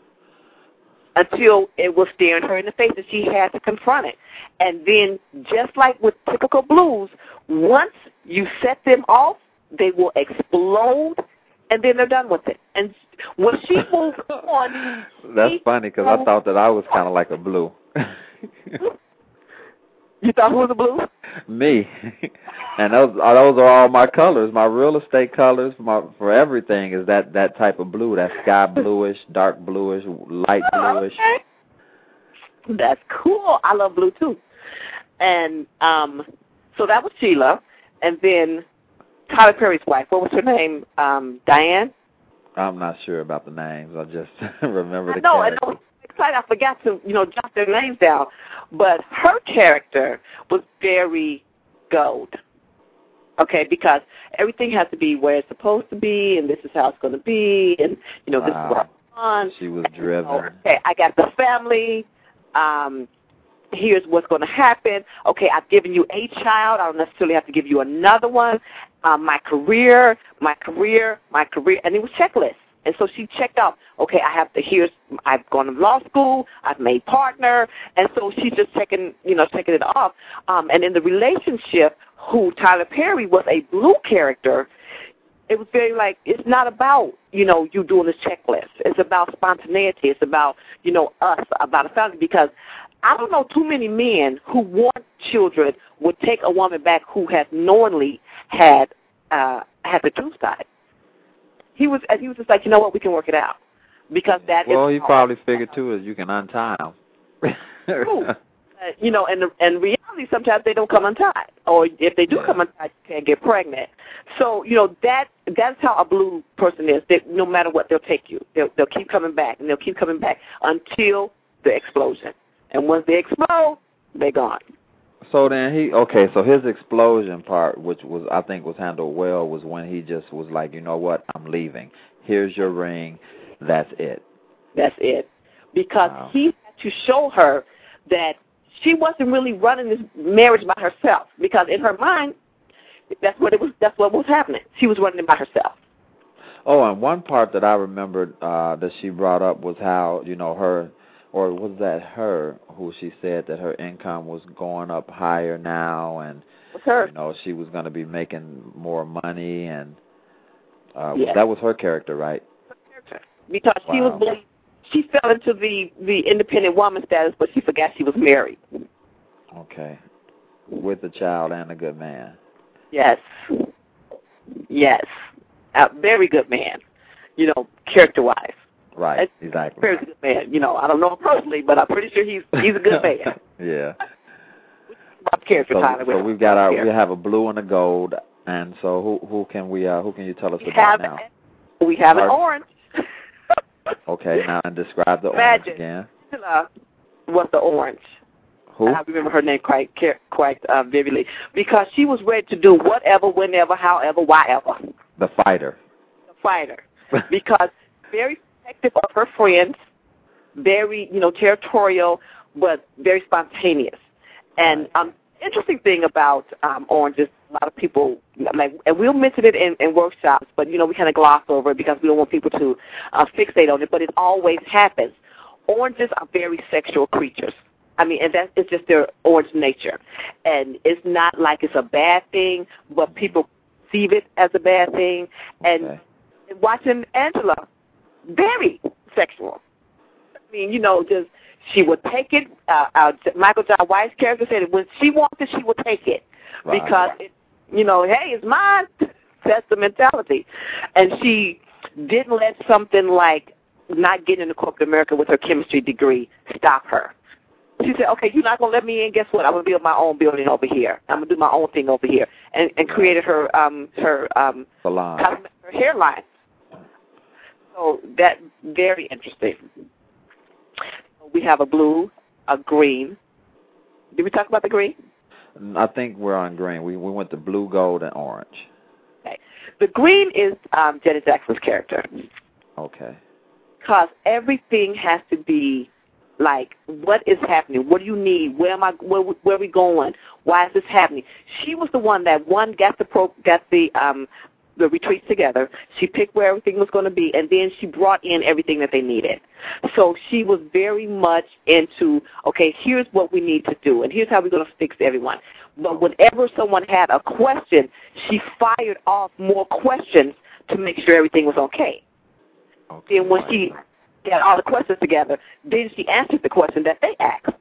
until it was staring her in the face and she had to confront it. And then, just like with typical blues, once you set them off, they will explode, and then they're done with it. And when she moved on... That's funny, because I thought that I was kind of like a blue. You thought who was a blue? Me. And those, those are all my colors. My real estate colors my, for everything is that, that type of blue. That sky bluish, dark bluish, light bluish. Oh, okay. That's cool. I love blue, too. And um, so that was Sheila. And then Tyler Perry's wife, what was her name? Um, Diane? I'm not sure about the names. I just remember the no, character. I know. I forgot to, you know, jot their names down. But her character was very gold. Okay, because everything has to be where it's supposed to be, and this is how it's going to be, and, you know, wow. this is what I'm on. She was driven. You know, okay, I got the family. Um, here's what's going to happen. Okay, I've given you a child. I don't necessarily have to give you another one. Um, my career, my career, my career. And it was checklists. And so she checked out, okay, I have to, here's, I've gone to law school, I've made partner, and so she's just checking, you know, checking it off. Um, and in the relationship, who Tyler Perry was a blue character, it was very like, it's not about, you know, you doing this checklist. It's about spontaneity. It's about, you know, us, about a family. Because I don't know too many men who want children would take a woman back who has knowingly had uh, had the truth side. He was he was just like, you know what, we can work it out. Because that well, is... Well, he probably figured, too, is you can untie him. True. Uh, you know, and and reality, sometimes they don't come untied, or if they do yeah. come untied, you can't get pregnant. So, you know, that that's how a blue person is. They, no matter what, they'll take you. They'll, they'll keep coming back, and they'll keep coming back until the explosion. And once they explode, they're gone. So then he, okay, so his explosion part, which was, I think was handled well, was when he just was like, you know what, I'm leaving. Here's your ring. That's it. That's it. Because wow. he had to show her that she wasn't really running this marriage by herself, because in her mind, that's what it was. That's what was happening. She was running it by herself. Oh, and one part that I remembered uh, that she brought up was how, you know, her, or was that her who she said that her income was going up higher now, and her. you know, she was going to be making more money, and uh, yes. that was her character, right? Her character, because wow. she was believed. She fell into the, the independent woman status, but she forgot she was married. Okay. With a child and a good man. Yes. Yes. A very good man, you know, character-wise. Right, exactly. Very good man. You know, I don't know him personally, but I'm pretty sure he's he's a good man. yeah. About character, so, Tyler. So we've got our, we have a blue and a gold, and so who who can we, uh, who can you tell us we about have, now? We have an orange. Okay, now and describe the Imagine, orange again. Angela was the orange. Who? I remember her name quite quite uh, vividly, because she was ready to do whatever, whenever, however, whyever. The fighter. The fighter. Because very protective of her friends, very, you know, territorial, but very spontaneous. And um, interesting thing about um, Orange is a lot of people, like, and we'll mention it in, in workshops, but, you know, we kind of gloss over it because we don't want people to uh, fixate on it, but it always happens. Oranges are very sexual creatures. I mean, and that is just their orange nature. And it's not like it's a bad thing, but people perceive it as a bad thing. And okay. watching Angela, very sexual. I mean, you know, just she would take it. Uh, uh, Michael John White's character said it. When she wants it, she would take it. Right. Because, it, you know, hey, it's mine. That's the mentality. And she didn't let something like not getting into corporate America with her chemistry degree stop her. She said, okay, you're not going to let me in. Guess what? I'm going to build my own building over here. I'm going to do my own thing over here. And, and created her um, her um, salon, her hairline. So that very interesting. We have a blue, a green. Did we talk about the green? I think we're on green. We we went to blue, gold, and orange. Okay. The green is um, Janet Jackson's character. Okay. Because everything has to be like, what is happening? What do you need? Where am I? Where, where are we going? Why is this happening? She was the one that one got the pro, got the um, the retreats together. She picked where everything was going to be, and then she brought in everything that they needed. So she was very much into, okay, here's what we need to do, and here's how we're going to fix everyone. But whenever someone had a question, she fired off more questions to make sure everything was okay. Okay. Then when she got all the questions together, then she answered the question that they asked.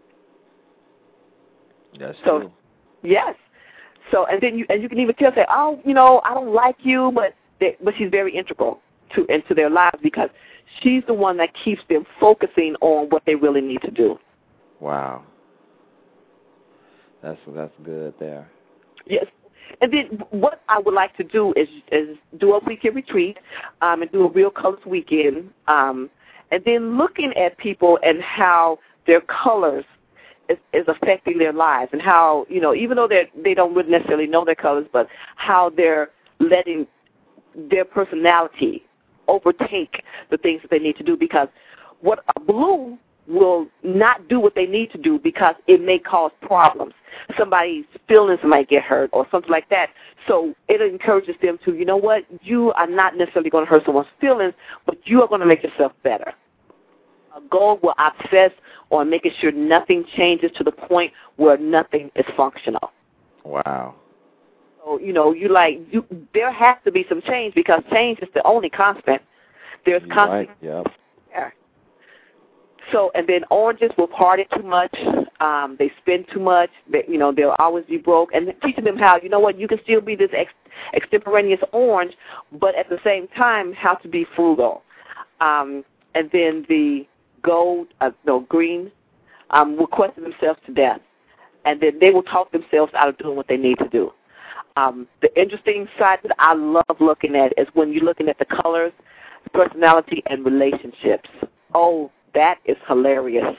That's so, true. Yes. So, and then you and you can even tell, say, oh, you know, I don't like you, but they, but she's very integral to into their lives because she's the one that keeps them focusing on what they really need to do. Wow. That's that's good there. Yes. And then what I would like to do is is do a weekend retreat um, and do a Real Colors weekend, um, and then looking at people and how their colors is, is affecting their lives, and how, you know, even though they they don't really necessarily know their colors, but how they're letting their personality overtake the things that they need to do. Because what a blue will not do what they need to do because it may cause problems. Somebody's feelings might get hurt or something like that. So it encourages them to, you know what, you are not necessarily going to hurt someone's feelings, but you are going to make yourself better. A goal will obsess on making sure nothing changes to the point where nothing is functional. Wow. So, you know, you like, you, there has to be some change because change is the only constant. There's You're constant. Right. Yep. Yeah. So, and then oranges will party too much. Um, they spend too much. They, you know, they'll always be broke. And teaching them how, you know what, you can still be this ex- extemporaneous orange, but at the same time, how to be frugal. Um, and then the gold, uh, no, green, um, will question themselves to death. And then they will talk themselves out of doing what they need to do. Um, the interesting side that I love looking at is when you're looking at the colors, personality, and relationships. Oh, that is hilarious.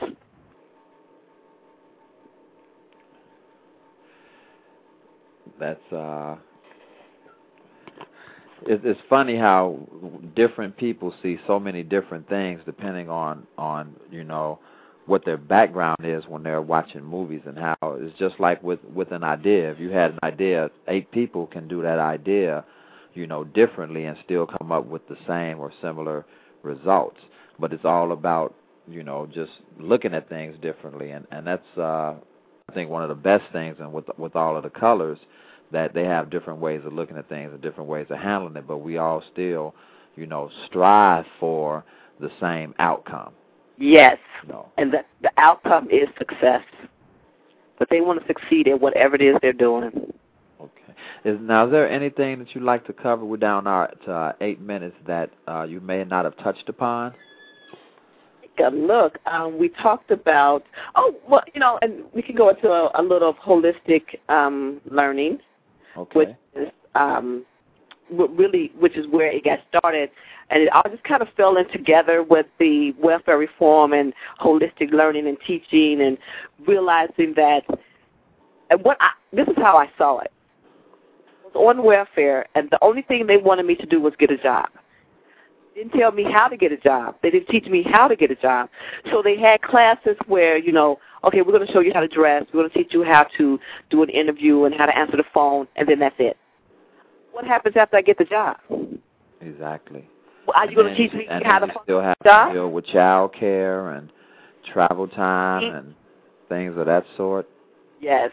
That's uh, it, it's funny how different people see so many different things depending on on you know what their background is when they're watching movies, and how it's just like with with an idea. If you had an idea, eight people can do that idea, you know, differently and still come up with the same or similar results. But it's all about, you know, just looking at things differently, and and that's uh, I think one of the best things, and with with all of the colors, that they have different ways of looking at things and different ways of handling it, but we all still, you know, strive for the same outcome. Yes, No. and the, the outcome is success. But they want to succeed at whatever it is they're doing. Okay. Is, now, is there anything that you'd like to cover? We're down our, to uh, eight minutes that uh, you may not have touched upon. Take a look. Um, we talked about, oh, well, you know, and we can go into a, a little holistic um, learning, Okay. which is um, really, which is where it got started. And it all just kind of fell in together with the welfare reform and holistic learning and teaching, and realizing that, and what I, this is how I saw it. I was on welfare, and the only thing they wanted me to do was get a job. They didn't tell me how to get a job. They didn't teach me how to get a job. So they had classes where, you know, okay, we're going to show you how to dress. We're going to teach you how to do an interview and how to answer the phone, and then that's it. What happens after I get the job? Exactly. Are you going to teach me and how then to you still have job? to deal with child care and travel time Mm-hmm. and things of that sort? Yes.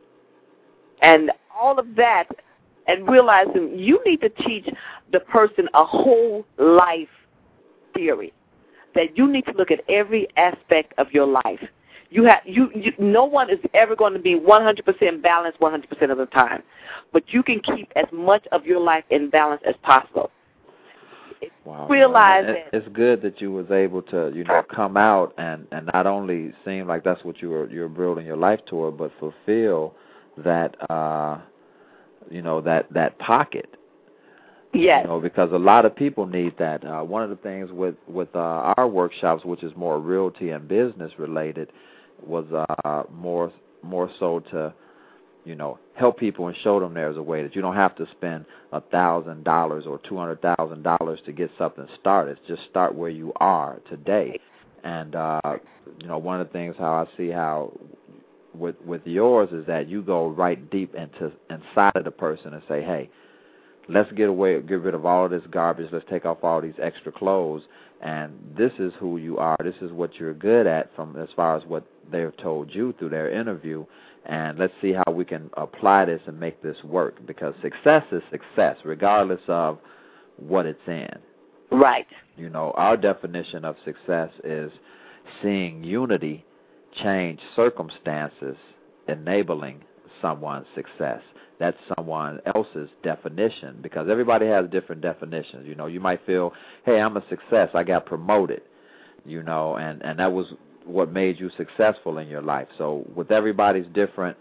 And all of that, and realizing you need to teach the person a whole life theory, that you need to look at every aspect of your life. You have you, you no one is ever going to be one hundred percent balanced one hundred percent of the time, but you can keep as much of your life in balance as possible. Wow. Realize it, it's good that you was able to, you know, come out and, and not only seem like that's what you were you're building your life toward, but fulfill that uh you know, that, that pocket. Yes. You know, because a lot of people need that. Uh, one of the things with, with uh, our workshops, which is more realty and business related, was uh, more more so to, you know, help people and show them there's a way that you don't have to spend a thousand dollars or two hundred thousand dollars to get something started. Just start where you are today. And uh, you know, one of the things how I see how with with yours is that you go right deep into inside of the person and say, hey, let's get away, get rid of all of this garbage. Let's take off all these extra clothes, and this is who you are. This is what you're good at, from as far as what they've told you through their interview. And let's see how we can apply this and make this work. Because success is success, regardless of what it's in. Right. You know, our definition of success is seeing unity change circumstances, enabling someone's success. That's someone else's definition, because everybody has different definitions. You know, you might feel, hey, I'm a success. I got promoted, you know, and, and that was what made you successful in your life. So with everybody's different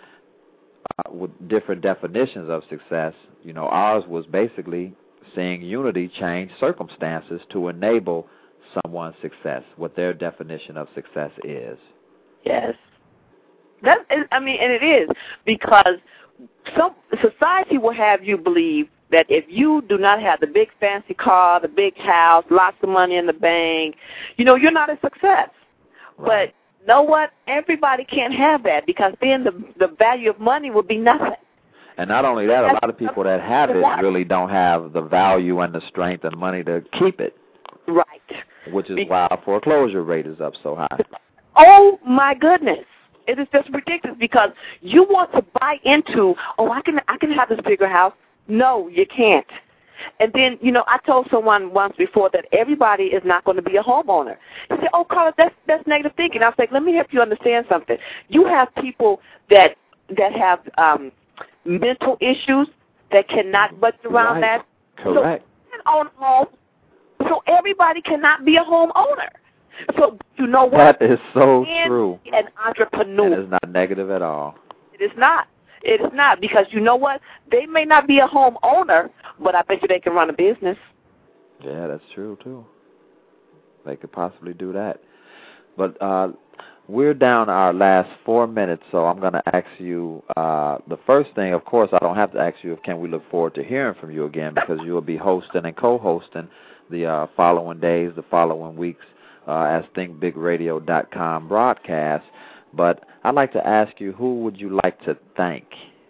uh, with different definitions of success, you know, ours was basically seeing unity change circumstances to enable someone's success, what their definition of success is. Yes. That is, I mean, and it is, because some society will have you believe that if you do not have the big fancy car, the big house, lots of money in the bank, you know, you're not a success. Right. But know what? Everybody can't have that, because then the the value of money will be nothing. And not only that, a lot of people that have it really don't have the value and the strength and money to keep it. Right. Which is why our foreclosure rate is up so high. Oh, my goodness. It is just ridiculous, because you want to buy into, oh, I can I can have this bigger house. No, you can't. And then, you know, I told someone once before that everybody is not going to be a homeowner. He said, oh, Carla, that's, that's negative thinking. I was like, let me help you understand something. You have people that that have um, mental issues that cannot budget around right. that. Correct. So, can own a home. So everybody cannot be a homeowner. So you know what? That is so and true. An entrepreneur. And it's not negative at all. It is not. It is not, because you know what? They may not be a homeowner, but I bet you they can run a business. Yeah, that's true, too. They could possibly do that. But uh, we're down our last four minutes, so I'm going to ask you, uh, the first thing, of course, I don't have to ask you if can we look forward to hearing from you again, because you will be hosting and co-hosting the uh, following days, the following weeks, uh, as think big radio dot com broadcast. But I'd like to ask you, who would you like to thank?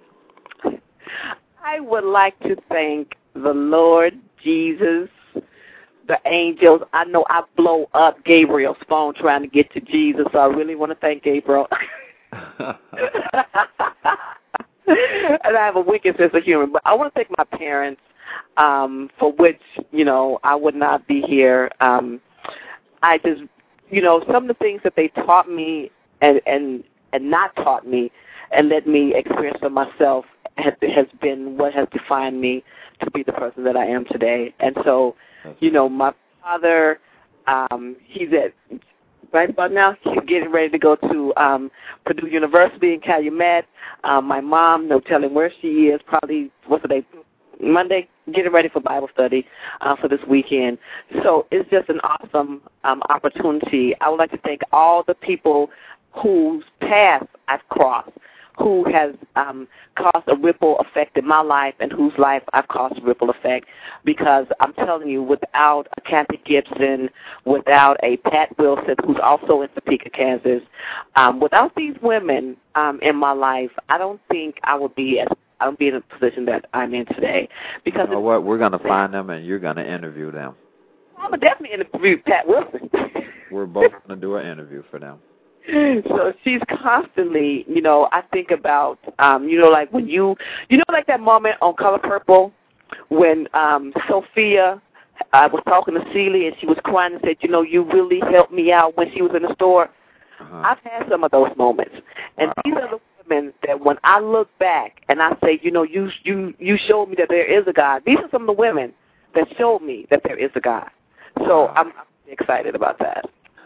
I would like to thank the Lord Jesus, the angels. I know I blow up Gabriel's phone trying to get to Jesus, so I really want to thank Gabriel. And I have a wicked sense of humor. But I want to thank my parents, um, for which, you know, I would not be here. Um, I just, you know, some of the things that they taught me and, and, and not taught me and let me experience for myself has, has been what has defined me to be the person that I am today. And so, you know, my father, um, he's at, right about now, he's getting ready to go to um, Purdue University in Calumet. Um, my mom, no telling where she is, probably, what's the day, Monday, getting ready for Bible study uh, for this weekend. So it's just an awesome um, opportunity. I would like to thank all the people whose path I've crossed, who has um, caused a ripple effect in my life and whose life I've caused a ripple effect, because I'm telling you, without a Kathy Gibson, without a Pat Wilson, who's also in Topeka, Kansas, um, without these women um, in my life, I don't think I would be as I would be in a position that I'm in today. Because you know what? We're going to find them, and you're going to interview them. I'm going to definitely interview Pat Wilson. We're both going to do an interview for them. So she's constantly, you know, I think about, um, you know, like when you, you know, like that moment on Color Purple when um, Sophia uh, was talking to Celie and she was crying and said, you know, you really helped me out when she was in the store. Uh-huh. I've had some of those moments. And wow. These are the women that when I look back and I say, you know, you, you, you showed me that there is a God. These are some of the women that showed me that there is a God. So wow. I'm, I'm excited about that.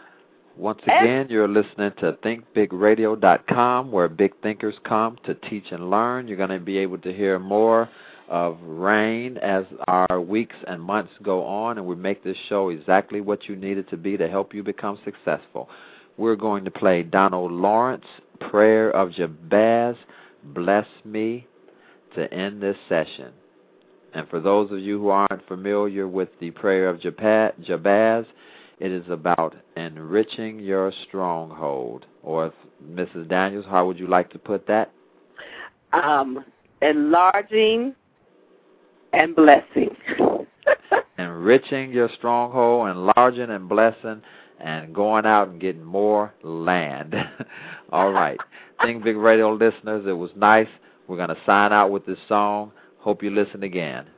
Once again, you're listening to think big radio dot com, where big thinkers come to teach and learn. You're going to be able to hear more of Rain as our weeks and months go on, and we make this show exactly what you need it to be to help you become successful. We're going to play Donald Lawrence, Prayer of Jabez, Bless Me, to end this session. And for those of you who aren't familiar with the Prayer of Jabez, it is about enriching your stronghold. Or, Missus Daniels, how would you like to put that? Um, enlarging and blessing. Enriching your stronghold, enlarging and blessing, and going out and getting more land. All right. Think Big Radio listeners, it was nice. We're going to sign out with this song. Hope you listen again.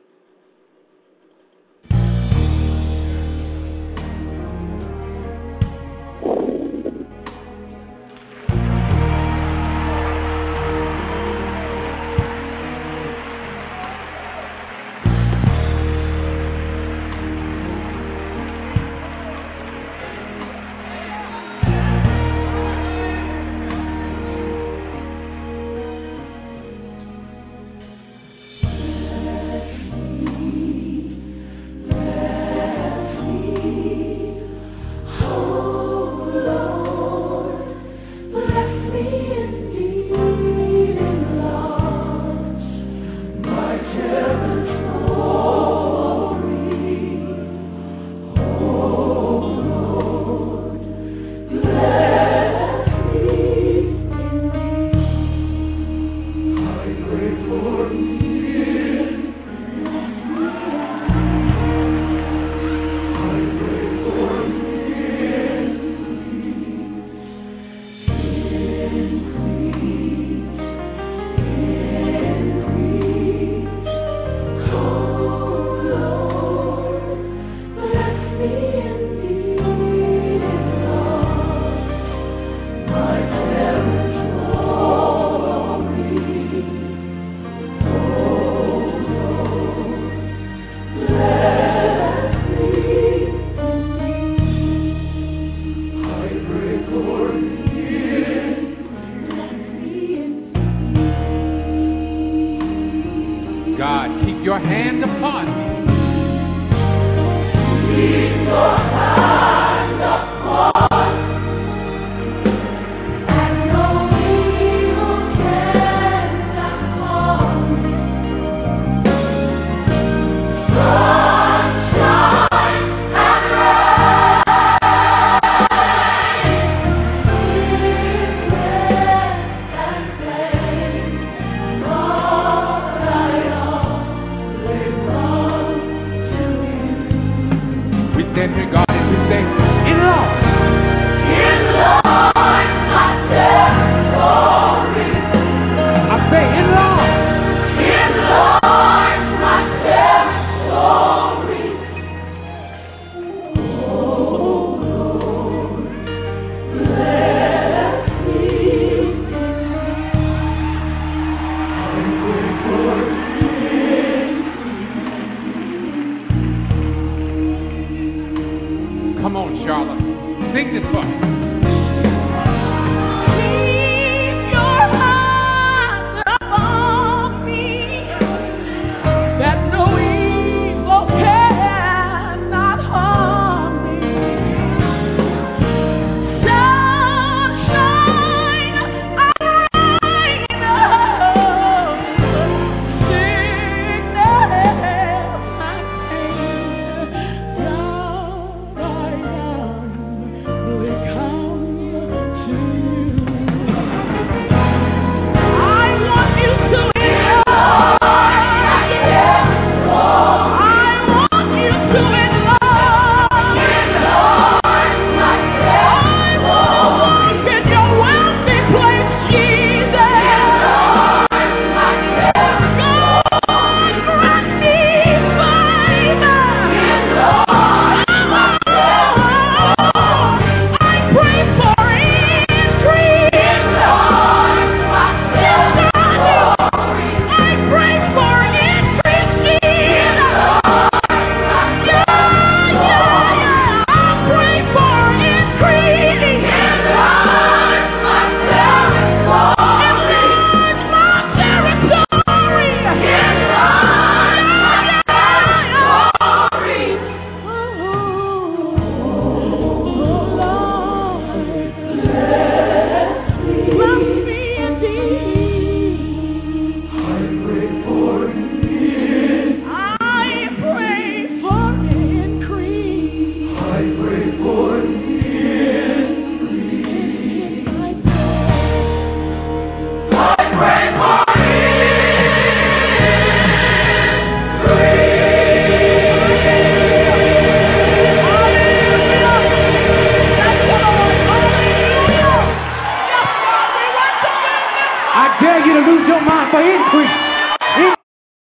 God, keep your hand upon me.